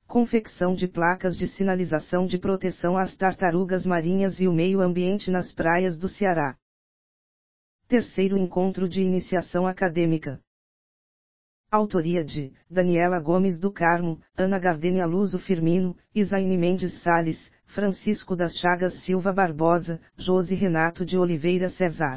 confecção de placas de sinalização de proteção às tartarugas marinhas e o meio ambiente nas praias do Ceará. Terceiro encontro de iniciação acadêmica. Autoria de Daniela Gomes do Carmo, Ana Gardenia Luso Firmino, Isaine Mendes Sales, Francisco das Chagas Silva Barbosa, Josi Renato de Oliveira Cesar.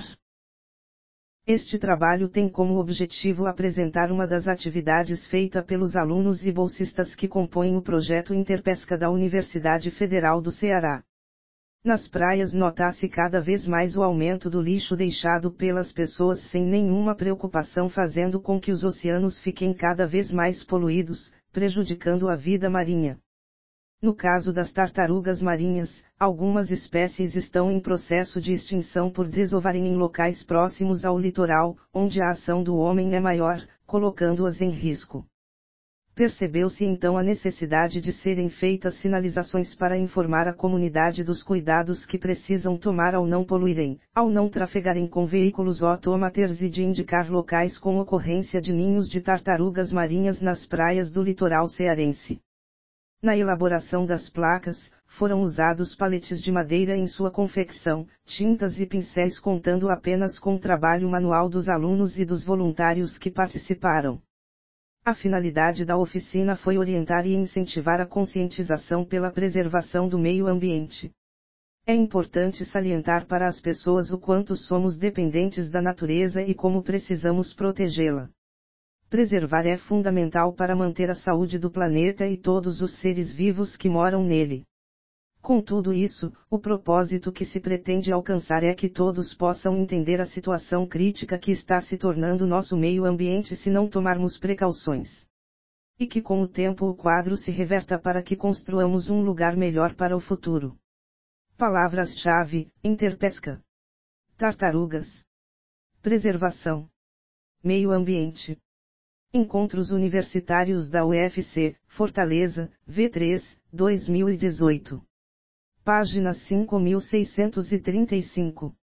Este trabalho tem como objetivo apresentar uma das atividades feitas pelos alunos e bolsistas que compõem o projeto Interpesca da Universidade Federal do Ceará. Nas praias nota-se cada vez mais o aumento do lixo deixado pelas pessoas sem nenhuma preocupação, fazendo com que os oceanos fiquem cada vez mais poluídos, prejudicando a vida marinha. No caso das tartarugas marinhas, algumas espécies estão em processo de extinção por desovarem em locais próximos ao litoral, onde a ação do homem é maior, colocando-as em risco. Percebeu-se então a necessidade de serem feitas sinalizações para informar a comunidade dos cuidados que precisam tomar ao não poluírem, ao não trafegarem com veículos automaters e de indicar locais com ocorrência de ninhos de tartarugas marinhas nas praias do litoral cearense. Na elaboração das placas, foram usados paletes de madeira em sua confecção, tintas e pincéis, contando apenas com o trabalho manual dos alunos e dos voluntários que participaram. A finalidade da oficina foi orientar e incentivar a conscientização pela preservação do meio ambiente. É importante salientar para as pessoas o quanto somos dependentes da natureza e como precisamos protegê-la. Preservar é fundamental para manter a saúde do planeta e todos os seres vivos que moram nele. Com tudo isso, o propósito que se pretende alcançar é que todos possam entender a situação crítica que está se tornando nosso meio ambiente se não tomarmos precauções. E que com o tempo o quadro se reverta para que construamos um lugar melhor para o futuro. Palavras-chave: interpesca, tartarugas, preservação, meio ambiente. Encontros Universitários da UFC, Fortaleza, V3, 2018. Página 5635.